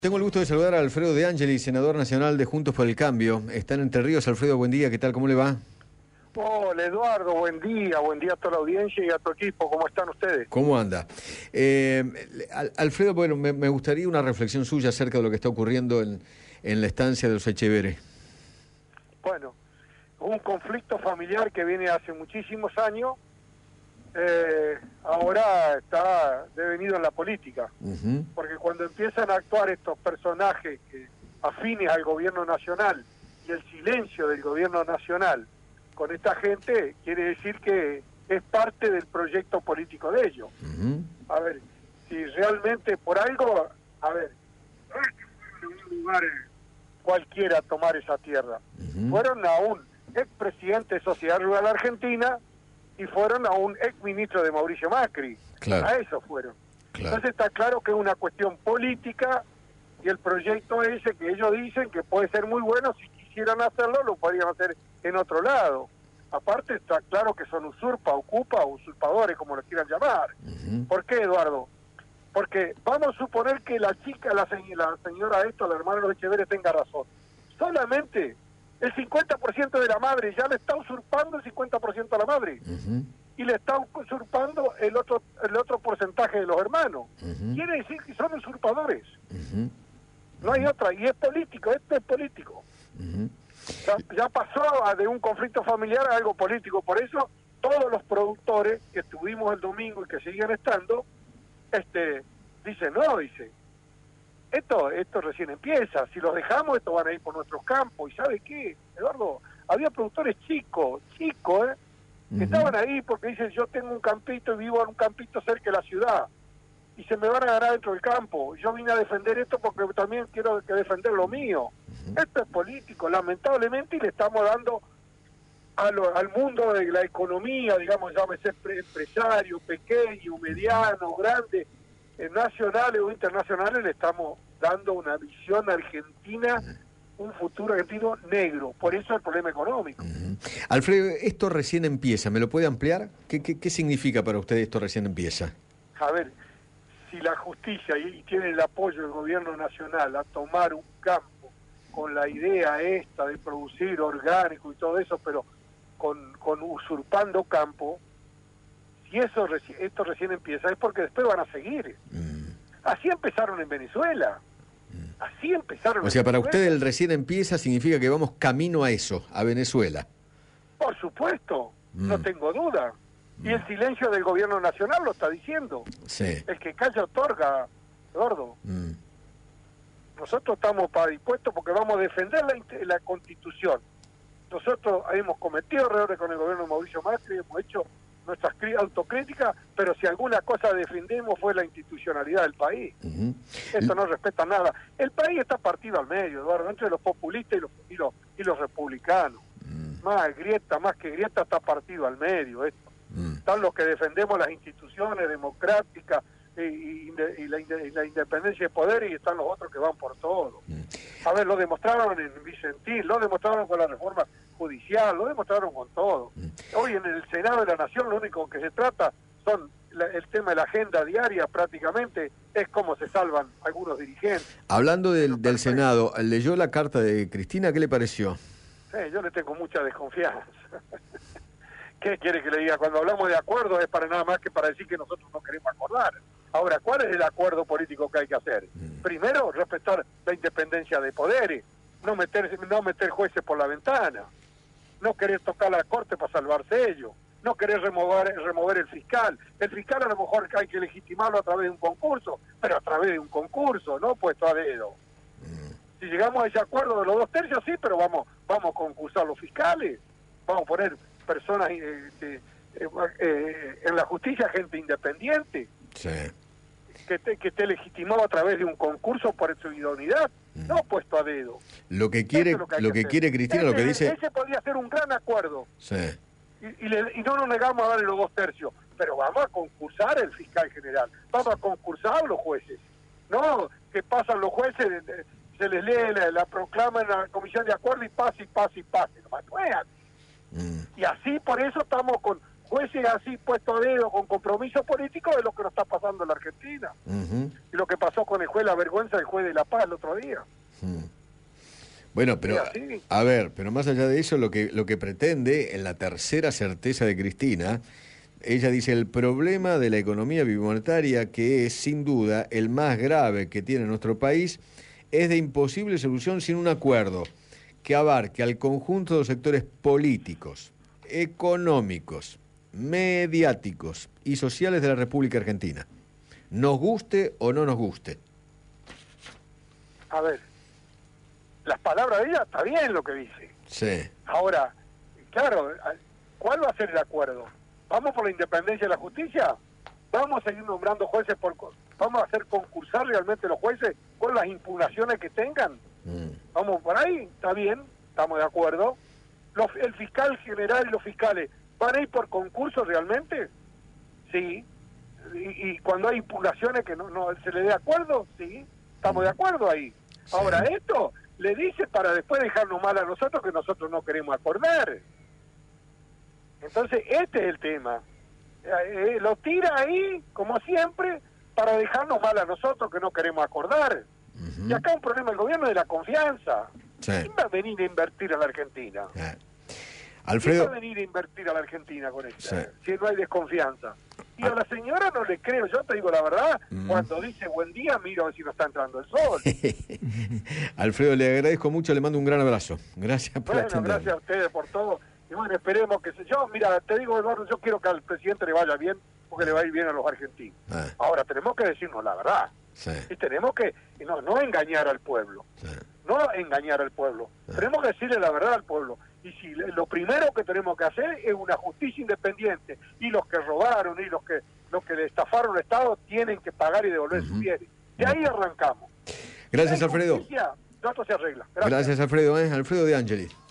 Tengo el gusto de saludar a Alfredo De Angelis, senador nacional de Juntos por el Cambio. Está en Entre Ríos. Alfredo, buen día. ¿Qué tal? ¿Cómo le va? Hola Eduardo, buen día a toda la audiencia y a tu equipo, ¿cómo están ustedes? ¿Cómo anda? Alfredo, bueno, me gustaría una reflexión suya acerca de lo que está ocurriendo en la estancia de los Echeverre. Bueno, un conflicto familiar que viene hace muchísimos años, ahora está devenido en la política, porque cuando empiezan a actuar estos personajes afines al gobierno nacional y el silencio del gobierno nacional con esta gente, quiere decir que es parte del proyecto político de ellos. A ver, si realmente por algo, no es que fueron a un lugar cualquiera a tomar esa tierra, fueron a un expresidente de Sociedad Rural Argentina y fueron a un exministro de Mauricio Macri, Claro. a eso fueron. Claro. Entonces está claro que es una cuestión política y el proyecto ese que ellos dicen que puede ser muy bueno, si quisieran hacerlo, lo podrían hacer en otro lado. Aparte está claro que son usurpadores, como lo quieran llamar. ¿Por qué, Eduardo? Porque vamos a suponer que la chica, la señora esta, la hermana de los Echeverre, tenga razón. Solamente el 50% de la madre ya le está usurpando el 50% a la madre. Y le está usurpando el otro porcentaje de los hermanos. Quiere decir que son usurpadores. No hay otra, y es político, esto es político. Ya pasó de un conflicto familiar a algo político, por eso todos los productores que estuvimos el domingo y que siguen estando, dicen, esto recién empieza, si los dejamos esto van a ir por nuestros campos, y ¿sabe qué, Eduardo? Había productores chicos, que estaban ahí porque dicen, yo tengo un campito y vivo en un campito cerca de la ciudad, y se me van a agarrar dentro del campo. Yo vine a defender esto porque también quiero defender lo mío. Esto es político, lamentablemente, y le estamos dando al mundo de la economía, digamos, llámese empresario, pequeño, mediano, grande, nacionales o internacionales, le estamos dando una visión argentina, un futuro argentino negro. Por eso el problema económico. Alfredo, esto recién empieza. ¿Me lo puede ampliar? ¿Qué significa para usted esto recién empieza? A ver, si la justicia y tiene el apoyo del gobierno nacional a tomar un campo con la idea esta de producir orgánico y todo eso, pero con usurpando campo, si esto recién empieza es porque después van a seguir. Así empezaron en Venezuela. Así empezaron. O sea, para usted el recién empieza significa que vamos camino a eso, a Venezuela. Por supuesto, no tengo duda. Y el silencio del gobierno nacional lo está diciendo. Sí. El que calla otorga, Gordo. Nosotros estamos dispuestos porque vamos a defender la Constitución. Nosotros hemos cometido errores con el gobierno de Mauricio Macri, hemos hecho nuestras autocríticas, pero si alguna cosa defendemos fue la institucionalidad del país. Eso no respeta nada. El país está partido al medio, Eduardo, entre los populistas y los republicanos. Más que grieta, está partido al medio esto. Están los que defendemos las instituciones democráticas y la independencia de poder, y están los otros que van por todo. A ver, lo demostraron en Vicentín, lo demostraron con la reforma judicial, lo demostraron con todo. Hoy en el Senado de la Nación lo único que se trata son el tema de la agenda diaria, prácticamente es cómo se salvan algunos dirigentes. Hablando del Senado, ¿leyó la carta de Cristina? ¿Qué le pareció? Yo le tengo mucha desconfianza. ¿Qué quiere que le diga? Cuando hablamos de acuerdo es para nada más que para decir que nosotros no queremos acordar. Ahora, ¿cuál es el acuerdo político que hay que hacer? Primero, respetar la independencia de poderes, no meter jueces por la ventana, no querer tocar la corte para salvarse ellos, no querer remover el fiscal. El fiscal a lo mejor hay que legitimarlo a través de un concurso, pero a través de un concurso, no puesto a dedo. Si llegamos a ese acuerdo de los 2/3, sí, pero vamos a concursar los fiscales, vamos a poner personas en la justicia, gente independiente, que esté legitimado a través de un concurso por su idoneidad, no puesto a dedo. Lo que quiere Cristina, lo que dice... Ese podría ser un gran acuerdo. Sí. Y no nos negamos a darle los 2/3, pero vamos a concursar el fiscal general, vamos a concursar los jueces. No, que pasan los jueces, se les lee la proclama en la comisión de acuerdo y pase. Nomás no es así. Y así por eso estamos con jueces así puestos a dedo con compromiso político es lo que nos está pasando en la Argentina. Y lo que pasó con el juez La Vergüenza, el juez de La Paz el otro día. Bueno, pero a ver, pero más allá de eso, lo que pretende en la tercera certeza de Cristina, ella dice: el problema de la economía bimonetaria, que es sin duda el más grave que tiene nuestro país, es de imposible solución sin un acuerdo que abarque al conjunto de los sectores políticos, económicos, mediáticos y sociales de la República Argentina, nos guste o no nos guste. A ver, las palabras de ella está bien lo que dice. Sí. Ahora, claro, ¿cuál va a ser el acuerdo? ¿Vamos por la independencia de la justicia? ¿Vamos a seguir nombrando jueces? ¿Vamos a hacer concursar realmente los jueces con las impugnaciones que tengan? ¿Vamos por ahí? Está bien, estamos de acuerdo. ¿El fiscal general y los fiscales van a ir por concurso realmente? Sí. ¿Y cuando hay impugnaciones que no se le dé acuerdo? Sí. Estamos de acuerdo ahí. Sí. Ahora, esto le dice para después dejarnos mal a nosotros, que nosotros no queremos acordar. Entonces, este es el tema. Lo tira ahí, como siempre, para dejarnos mal a nosotros, que no queremos acordar. Y acá un problema del gobierno de la confianza. Sí. ¿Quién va a venir a invertir a la Argentina? Alfredo, ¿quién va a venir a invertir a la Argentina con esto? Sí. Si no hay desconfianza. Y a la señora no le creo, yo te digo la verdad, cuando dice buen día, miro a ver si no está entrando el sol. Alfredo, le agradezco mucho, le mando un gran abrazo. Gracias por atenderme. Gracias a ustedes por todo. Y bueno, esperemos que yo, mira, te digo, Eduardo, yo quiero que al presidente le vaya bien, porque le va a ir bien a los argentinos. Ahora, tenemos que decirnos la verdad. Sí. Y tenemos que no engañar al pueblo. Sí. No engañar al pueblo. Sí. Tenemos que decirle la verdad al pueblo. Y si lo primero que tenemos que hacer es una justicia independiente, y los que robaron y los que le estafaron al Estado tienen que pagar y devolver sus bienes. De ahí arrancamos. Gracias, Alfredo. Todo se arregla. Gracias, Alfredo. Alfredo De Angelis.